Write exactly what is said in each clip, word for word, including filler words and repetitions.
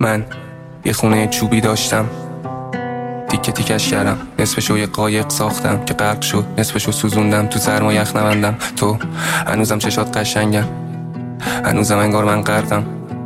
من یه خونه چوبی داشتم، تیکه تیکش کردم، نصفشو یه قایق ساختم که غرق شد، نصفشو سوزوندم تو سرما یخ نبندم. تو هنوزم چشات قشنگن، هنوزم انگار من غرقم.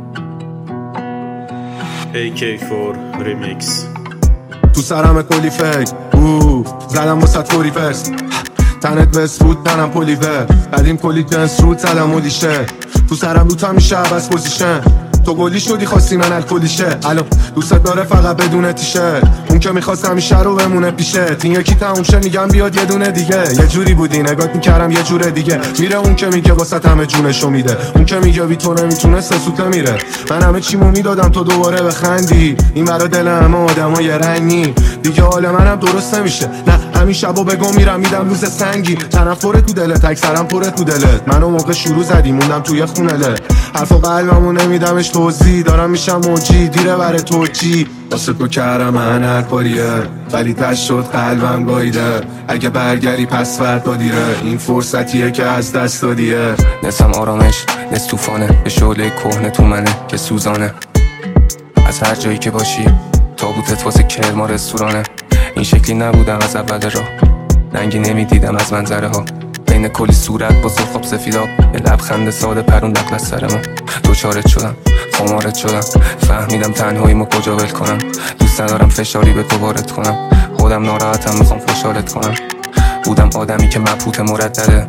ای کی فور ریمیکس. تو سرم کلی فکر او زدم واسه کوری پرس، تنت بس بود تنم پولیور، قدیم کلی جنس رود زدم و لیشه، تو سرم روتم میشه عوض پوزیشن، تو گلی شدی خواستی من الکلی شه، الو دوست داره فقط بدون تیشه، اون که میخواست همیشه رو بمونه پیشه، این یکی تموم شه میگم بیاد یه دونه دیگه، یه جوری بودی نگات میکردم یه جور دیگه، میره اون که میگه واسه همه جونشو میده، اون که میگه بی تو نمیتونه سسوته میره، من همه چیمو میدادم تو دوباره بخندی، این برا دل همه آدمای رنگی دیگه، حال منم درست نمیشه، نه همین شبا بگم میرم میدم روز سنگی، طرف پر تو دلت اکثرم پر تو دلت، منو موقع شروع زدی موندم توی خونله، حرفا قلبمو نمیدمش توضیح، دارم میشم موجی دیره بره تو چی، واسه تو کردم من هر کاریه، ولی تش شد قلبم گاییده، اگه برگری پس فردا دیره، این فرصتیه که از دست دادیه، نصفم آرامش نصف توفانه، به شعله کهنه تو منه که سوزانه، از هر جایی که باشی تابوتت واسه کرما رستورانه، این شکلی نبودم از اول راه، رنگی نمیدیدم از منظره ها، بین کلی صورت با سرخاب سفیداب، یه لبخند ساده پرون دقل سر ما، دوچارت شدم خمارت شدم، فهمیدم تنهاییمو کجا ول کنم، دوست ندارم فشاری به تو وارد کنم، خودم ناراحتم میخوام خوشحالت کنم، بودم آدمی که مبهوت مردده،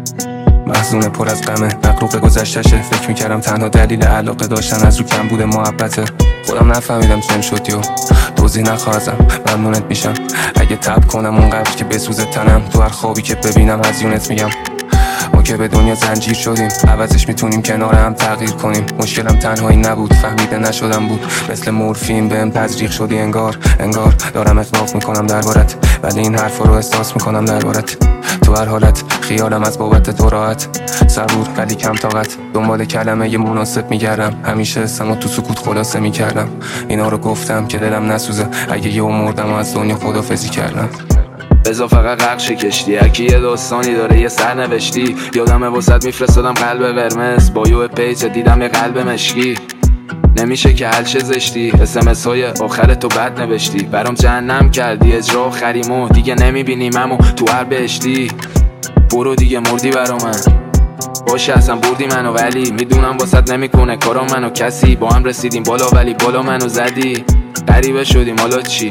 محزون پر از غمه، مغروق گذشتشه، فکر میکردم تنها دلیل علاقه داشتن از رو کم بوده محبته، خودم نفهمیدم چم شد یو توضیح نخواهزم، ممنونت میشم اگه تب کنم اونقدر که بسوزه تنم، تو هر خوابی که ببینم هزیونت میگم، ما که به دنیا زنجیر شدیم، عوضش میتونیم کنار هم تغییر کنیم، مشکلم تنهایی نبود فهمیده نشدم بود، مثل مورفین بهم تزریق شدی انگار، انگار دارم اخلاق میکنم دربارت، ولی این حرفا رو احساس میکنم دربارت، تو هر حالت خیالم از بابت تو راحت، صبور ولی کم طاقت، دنبال کلمه یه مناسب میگردم، همیشه اسمو تو سکوت خلاصه میکردم، اینا رو گفتم که دلم نسوزه، اگه یه مردم و از دنیا خدافظی کردم، بذار فقط غرق کشتی، هرکی یه داستانی داره یه سرنوشتی، یادم واسط میفرستادم قلب قرمز، با یو پیج دیدم یه قلب مشکی، نمیشه که حل شه زشتی، اس ام اس های آخر تو بد نوشتی، برام جهنم کردی اجرا آخریمو، دیگه نمیبینیممو تو هر بهشتی، برو دیگه مردی برا من، باشه اصلا بردی منو، ولی میدونم واسط نمیکنه کارا منو کسی، با هم رسیدیم بالا ولی بالا منو زدی، غریبه شدیم حالا چی،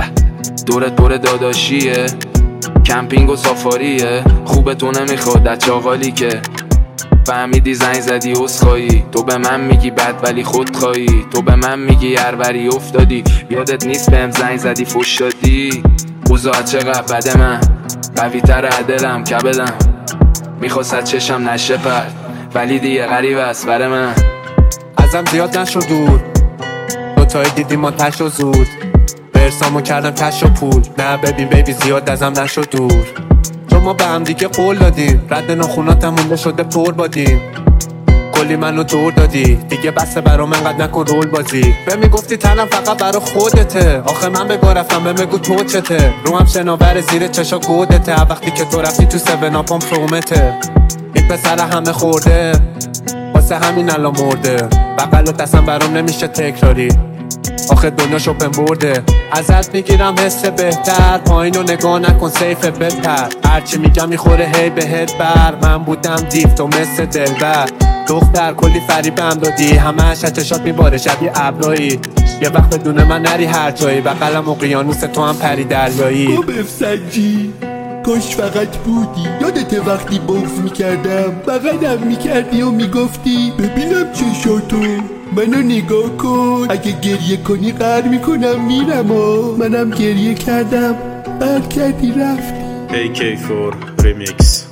دورت پر داداشیه، کمپینگ و سافاریه، خوبه تو نمیخواد در چاقالی که فهمیدی زنگ زدی اسخایی، تو به من میگی بد ولی خود خواهی، تو به من میگی هربری افتادی، یادت نیست بهم زنگ زدی فوش دادی، اوضاع چقدر بده من قوی تر عدلم کبدم، میخواست چشم نشه پرد ولی دیگه غریب است بر من، ازم زیاد نشو دور، دوتایی دیدیم ما تش و زود، برسامو کردم کش و پول، نه ببین بیبی زیاد ازم نشو دور، چون ما به هم دیگه قول دادیم، رد ناخوناتم مونده شده پر بادیم، کلی منو دور دادی، دیگه بسه برام انقدر نکن رول بازی، به میگفتی تنم فقط برا خودته، آخه من بگو رفتم به میگو تو چته، رو هم شناور زیر چشا گودته، وقتی که تو رفتی تو سون اپام پرومته، این پسر همه خورده واسه همین الان مرده، بقل و دستم برام نمیشه تکراری، آخه دنیا شپن برده، ازت میگیرم حس بهتر، پایین رو نگاه نکن سیف بهتر، هرچی میگم میخوره هی بهت بر، من بودم دیف تو مثل دلبر، دختر کلی فریبم دادی، همه چشات میباره شبیه ابرایی، یه وقت بدون من نری هر جایی، بقلم اقیانوس تو هم پری دریایی، خوب افسنجی کاش فقط بودی، یادت وقتی بغض میکردم بغلم میکردی و میگفتی ببینم چشاتو منو نگاه کن، اگه گریه کنی قهر میکنم میرم و منم گریه کردم قهر کردی رفتی. ای کی فور ریمیکس.